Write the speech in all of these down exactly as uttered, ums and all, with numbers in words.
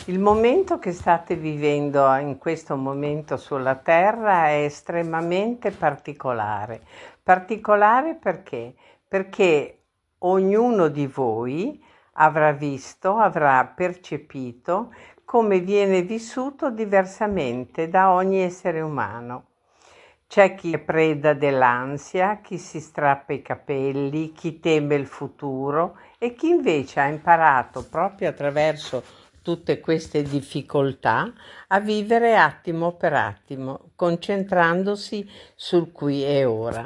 Il momento che state vivendo in questo momento sulla Terra è estremamente particolare. Particolare perché? Perché ognuno di voi avrà visto, avrà percepito come viene vissuto diversamente da ogni essere umano. C'è chi è preda dell'ansia, chi si strappa i capelli, chi teme il futuro e chi invece ha imparato proprio attraverso tutte queste difficoltà a vivere attimo per attimo, concentrandosi sul qui e ora.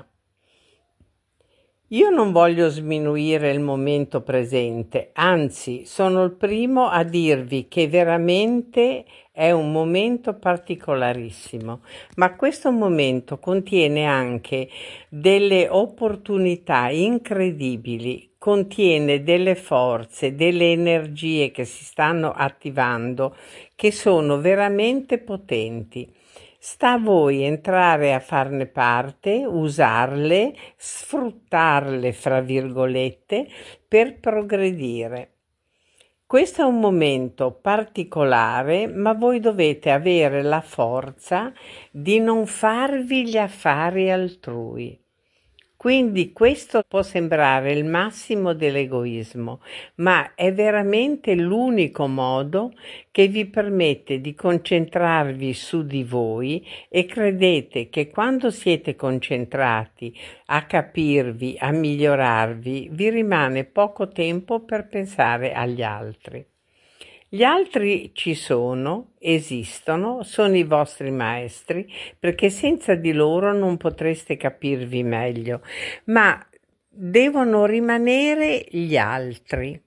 Io non voglio sminuire il momento presente, anzi sono il primo a dirvi che veramente è un momento particolarissimo, ma questo momento contiene anche delle opportunità incredibili, contiene delle forze, delle energie che si stanno attivando che sono veramente potenti. Sta a voi entrare a farne parte, usarle, sfruttarle, fra virgolette, per progredire. Questo è un momento particolare, ma voi dovete avere la forza di non farvi gli affari altrui. Quindi questo può sembrare il massimo dell'egoismo, ma è veramente l'unico modo che vi permette di concentrarvi su di voi e credete che quando siete concentrati a capirvi, a migliorarvi, vi rimane poco tempo per pensare agli altri. Gli altri ci sono, esistono, sono i vostri maestri, perché senza di loro non potreste capirvi meglio, ma devono rimanere gli altri.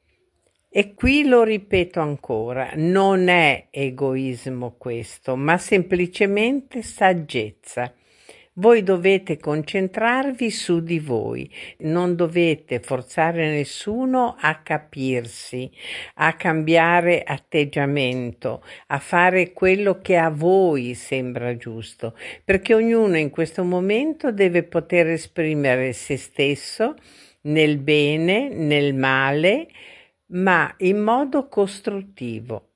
E qui lo ripeto ancora, non è egoismo questo, ma semplicemente saggezza. Voi dovete concentrarvi su di voi, non dovete forzare nessuno a capirsi, a cambiare atteggiamento, a fare quello che a voi sembra giusto, perché ognuno in questo momento deve poter esprimere se stesso nel bene, nel male, ma in modo costruttivo.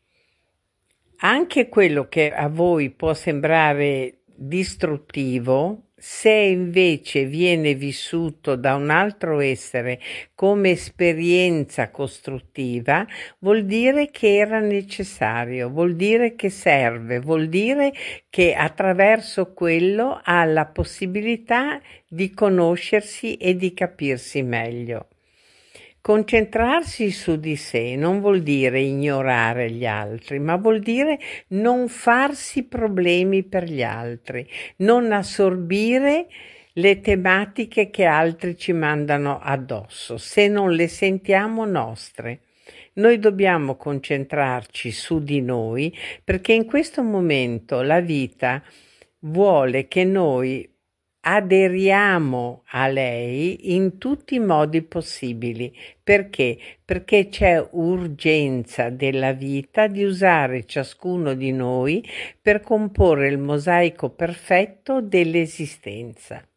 Anche quello che a voi può sembrare distruttivo, se invece viene vissuto da un altro essere come esperienza costruttiva, vuol dire che era necessario, vuol dire che serve, vuol dire che attraverso quello ha la possibilità di conoscersi e di capirsi meglio. Concentrarsi su di sé non vuol dire ignorare gli altri, ma vuol dire non farsi problemi per gli altri, non assorbire le tematiche che altri ci mandano addosso, se non le sentiamo nostre. Noi dobbiamo concentrarci su di noi perché in questo momento la vita vuole che noi aderiamo a lei in tutti i modi possibili. Perché? Perché c'è urgenza della vita di usare ciascuno di noi per comporre il mosaico perfetto dell'esistenza.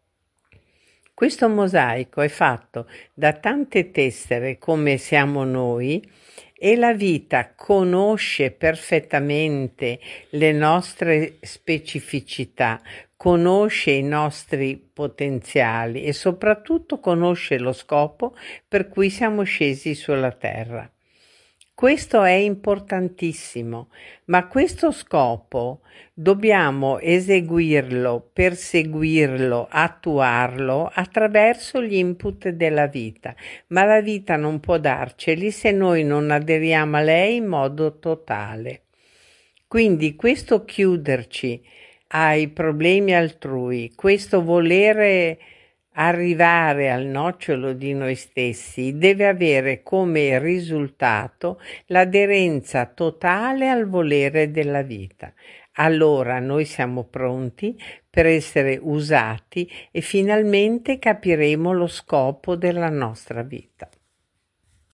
Questo mosaico è fatto da tante tessere come siamo noi e la vita conosce perfettamente le nostre specificità, conosce i nostri potenziali e soprattutto conosce lo scopo per cui siamo scesi sulla Terra. Questo è importantissimo, ma questo scopo dobbiamo eseguirlo, perseguirlo, attuarlo attraverso gli input della vita, ma la vita non può darceli se noi non aderiamo a lei in modo totale. Quindi questo chiuderci ai problemi altrui, questo volere arrivare al nocciolo di noi stessi deve avere come risultato l'aderenza totale al volere della vita. Allora noi siamo pronti per essere usati e finalmente capiremo lo scopo della nostra vita.